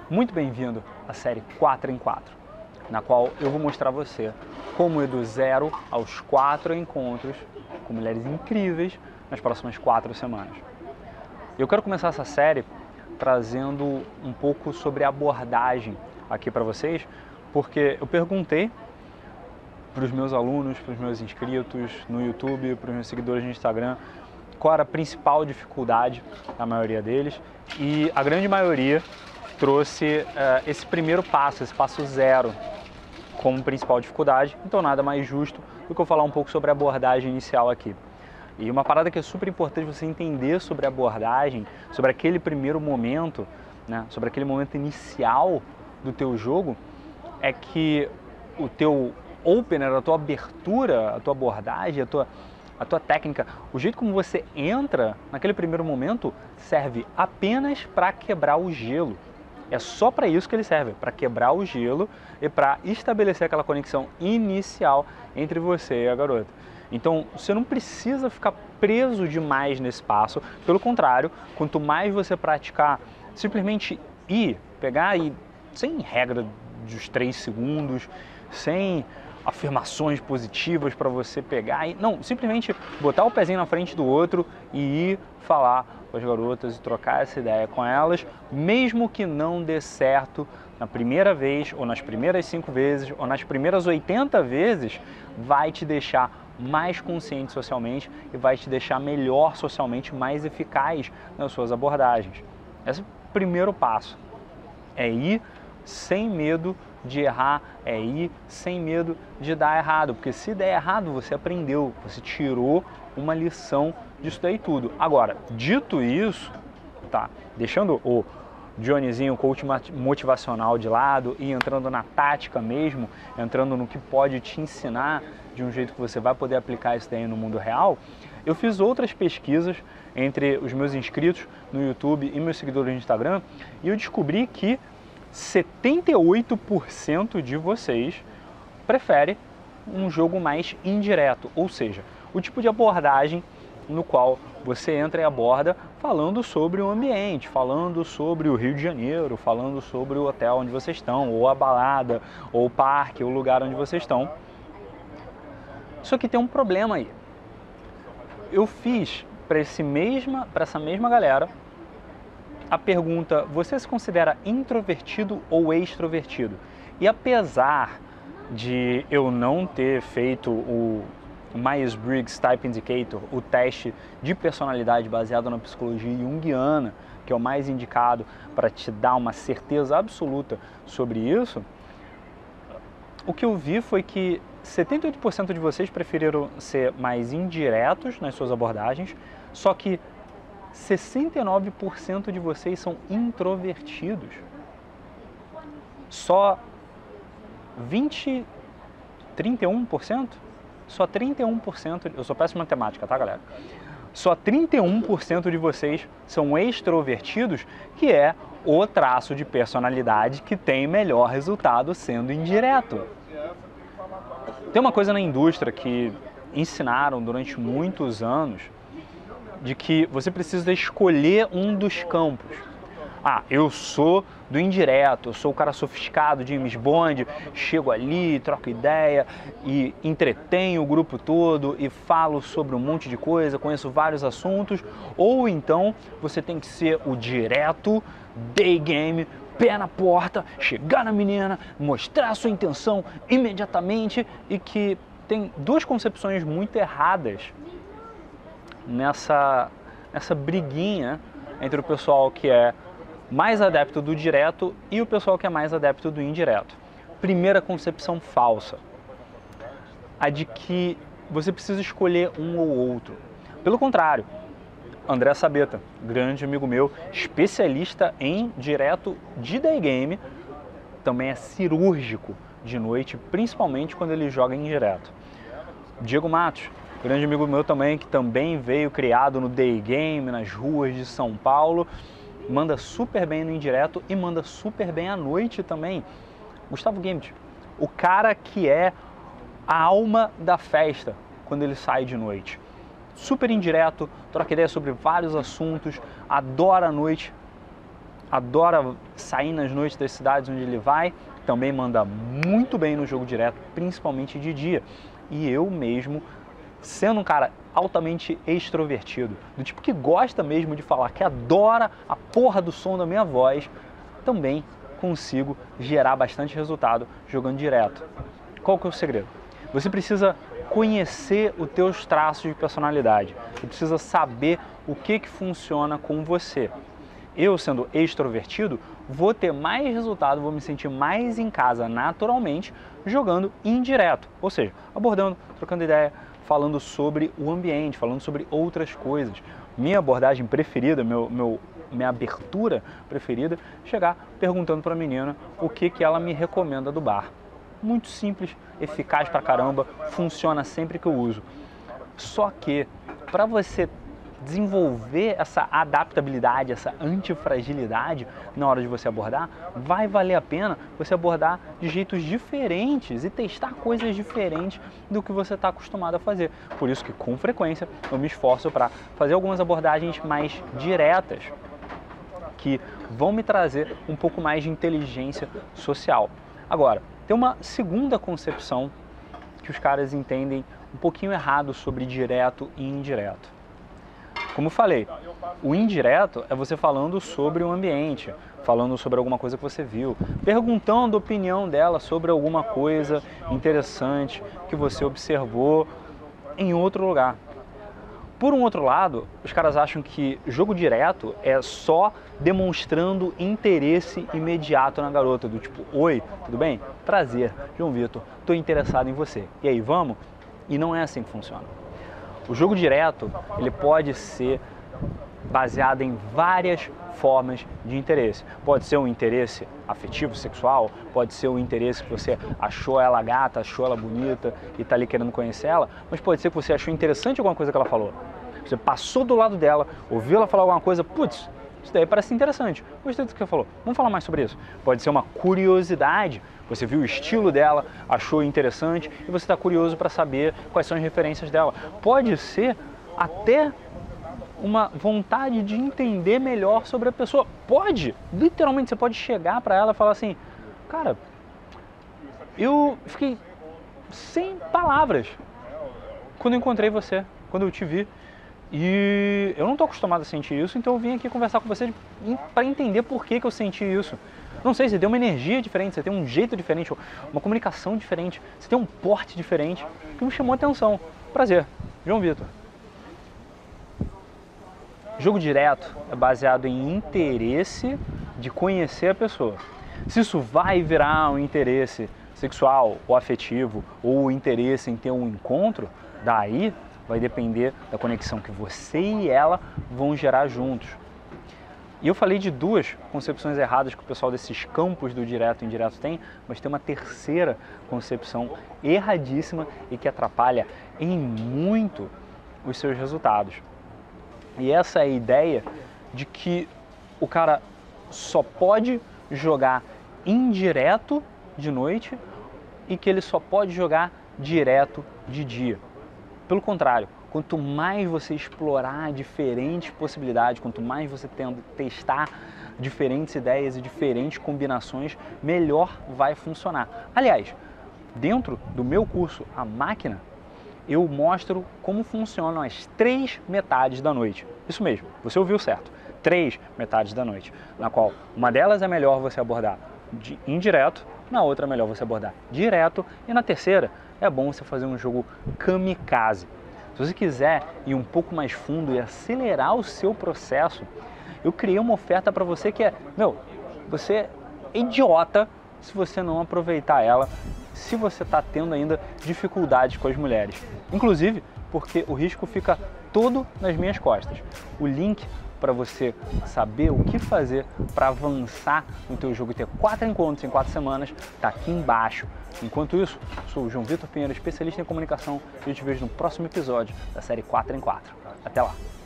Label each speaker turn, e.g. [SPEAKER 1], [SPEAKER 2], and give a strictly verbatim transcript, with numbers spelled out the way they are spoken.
[SPEAKER 1] Muito bem-vindo à série quatro em quatro, na qual eu vou mostrar a você como ir do zero aos quatro encontros com mulheres incríveis nas próximas quatro semanas. Eu quero começar essa série trazendo um pouco sobre abordagem aqui para vocês, porque eu perguntei para os meus alunos, para os meus inscritos no YouTube, para os meus seguidores no Instagram, qual era a principal dificuldade da maioria deles, e a grande maioria trouxe uh, esse primeiro passo, esse passo zero, como principal dificuldade. Então nada mais justo do que eu falar um pouco sobre a abordagem inicial aqui. E uma parada que é super importante você entender sobre a abordagem, sobre aquele primeiro momento, né, sobre aquele momento inicial do teu jogo, é que o teu opener, a tua abertura, a tua abordagem, a tua, a tua técnica, o jeito como você entra naquele primeiro momento serve apenas para quebrar o gelo. É só para isso que ele serve, para quebrar o gelo e para estabelecer aquela conexão inicial entre você e a garota. Então, você não precisa ficar preso demais nesse passo, pelo contrário, quanto mais você praticar, simplesmente ir, pegar e, sem regra dos três segundos, sem afirmações positivas para você pegar, e, não, simplesmente botar o pezinho na frente do outro e ir falar com as garotas e trocar essa ideia com elas, mesmo que não dê certo na primeira vez, ou nas primeiras cinco vezes, ou nas primeiras oitenta vezes, vai te deixar mais consciente socialmente e vai te deixar melhor socialmente, mais eficaz nas suas abordagens. Esse é o primeiro passo, é ir sem medo de errar, é ir sem medo de dar errado, porque se der errado, você aprendeu, você tirou uma lição disso daí tudo. Agora, dito isso, tá, deixando o Johnnyzinho, coach motivacional de lado e entrando na tática mesmo, entrando no que pode te ensinar de um jeito que você vai poder aplicar isso daí no mundo real, eu fiz outras pesquisas entre os meus inscritos no YouTube e meus seguidores no Instagram e eu descobri que setenta e oito por cento de vocês prefere um jogo mais indireto, ou seja, o tipo de abordagem no qual você entra e aborda falando sobre o ambiente, falando sobre o Rio de Janeiro, falando sobre o hotel onde vocês estão, ou a balada, ou o parque, ou o lugar onde vocês estão. Só que tem um problema aí. Eu fiz para esse mesma, para essa mesma galera a pergunta: você se considera introvertido ou extrovertido? E apesar de eu não ter feito o Myers-Briggs Type Indicator, o teste de personalidade baseado na psicologia junguiana, que é o mais indicado para te dar uma certeza absoluta sobre isso, o que eu vi foi que setenta e oito por cento de vocês preferiram ser mais indiretos nas suas abordagens, só que sessenta e nove por cento de vocês são introvertidos. Só vinte, trinta e um por cento? Só trinta e um por cento, eu sou péssimo em matemática, tá, galera? Só trinta e um por cento de vocês são extrovertidos, que é o traço de personalidade que tem melhor resultado sendo indireto. Tem uma coisa na indústria que ensinaram durante muitos anos, de que você precisa escolher um dos campos. Ah, eu sou do indireto, eu sou o cara sofisticado, James Bond, chego ali, troco ideia e entretenho o grupo todo e falo sobre um monte de coisa, conheço vários assuntos. Ou então você tem que ser o direto, day game, pé na porta, chegar na menina, mostrar a sua intenção imediatamente, e que tem duas concepções muito erradas nessa, nessa briguinha entre o pessoal que é mais adepto do direto e o pessoal que é mais adepto do indireto. Primeira concepção falsa, a de que você precisa escolher um ou outro. Pelo contrário, André Sabeta, grande amigo meu, especialista em direto de day game, também é cirúrgico de noite, principalmente quando ele joga em direto. Diego Matos, grande amigo meu também, que também veio criado no day game, nas ruas de São Paulo, manda super bem no indireto e manda super bem à noite também. Gustavo Games, o cara que é a alma da festa quando ele sai de noite. Super indireto, troca ideia sobre vários assuntos, adora a noite. adora sair nas noites das cidades onde ele vai, também manda muito bem no jogo direto, principalmente de dia. E eu mesmo, sendo um cara altamente extrovertido, do tipo que gosta mesmo de falar, que adora a porra do som da minha voz, também consigo gerar bastante resultado jogando direto. Qual que é o segredo? Você precisa conhecer os teus traços de personalidade. Você precisa saber o que que funciona com você. Eu, sendo extrovertido, vou ter mais resultado, vou me sentir mais em casa naturalmente jogando indireto, ou seja, abordando, trocando ideia, falando sobre o ambiente, falando sobre outras coisas. Minha abordagem preferida, meu, meu, minha abertura preferida, chegar perguntando para a menina o que que ela me recomenda do bar. Muito simples, eficaz pra caramba, funciona sempre que eu uso. Só que para você desenvolver essa adaptabilidade, essa antifragilidade na hora de você abordar, vai valer a pena você abordar de jeitos diferentes e testar coisas diferentes do que você está acostumado a fazer. Por isso que, com frequência, eu me esforço para fazer algumas abordagens mais diretas, que vão me trazer um pouco mais de inteligência social. Agora, tem uma segunda concepção que os caras entendem um pouquinho errado sobre direto e indireto. Como eu falei, o indireto é você falando sobre o ambiente, falando sobre alguma coisa que você viu, perguntando a opinião dela sobre alguma coisa interessante que você observou em outro lugar. Por um outro lado, os caras acham que jogo direto é só demonstrando interesse imediato na garota, do tipo, oi, tudo bem? Prazer, João Vitor, estou interessado em você. E aí, vamos? E não é assim que funciona. O jogo direto, ele pode ser baseado em várias formas de interesse. Pode ser um interesse afetivo, sexual, pode ser um interesse que você achou ela gata, achou ela bonita e está ali querendo conhecer ela, mas pode ser que você achou interessante alguma coisa que ela falou. Você passou do lado dela, ouviu ela falar alguma coisa, putz, isso daí parece interessante, gostei do que ela falou, vamos falar mais sobre isso. Pode ser uma curiosidade, você viu o estilo dela, achou interessante e você está curioso para saber quais são as referências dela. Pode ser até uma vontade de entender melhor sobre a pessoa. Pode, literalmente, você pode chegar para ela e falar assim, cara, eu fiquei sem palavras quando eu encontrei você, quando eu te vi. E eu não estou acostumado a sentir isso, então eu vim aqui conversar com você para entender por que que eu senti isso. Não sei, você tem uma energia diferente, você tem um jeito diferente, uma comunicação diferente, você tem um porte diferente que me chamou a atenção. Prazer, João Vitor. Jogo direto é baseado em interesse de conhecer a pessoa. Se isso vai virar um interesse sexual ou afetivo ou interesse em ter um encontro, daí vai depender da conexão que você e ela vão gerar juntos. E eu falei de duas concepções erradas que o pessoal desses campos do direto e indireto tem, mas tem uma terceira concepção erradíssima e que atrapalha em muito os seus resultados. E essa é a ideia de que o cara só pode jogar indireto de noite e que ele só pode jogar direto de dia. Pelo contrário, quanto mais você explorar diferentes possibilidades, quanto mais você tendo, testar diferentes ideias e diferentes combinações, melhor vai funcionar. Aliás, dentro do meu curso A Máquina, eu mostro como funcionam as três metades da noite. Isso mesmo, você ouviu certo. Três metades da noite, na qual uma delas é melhor você abordar de indireto, na outra é melhor você abordar direto e na terceira é bom você fazer um jogo kamikaze. Se você quiser ir um pouco mais fundo e acelerar o seu processo, eu criei uma oferta para você que é, meu, você é idiota se você não aproveitar ela, se você está tendo ainda dificuldades com as mulheres. Inclusive, porque o risco fica todo nas minhas costas. O link para você saber o que fazer para avançar no teu jogo e ter quatro encontros em quatro semanas está aqui embaixo. Enquanto isso, sou o João Vitor Pinheiro, especialista em comunicação, e eu te vejo no próximo episódio da série quatro em quatro. Até lá!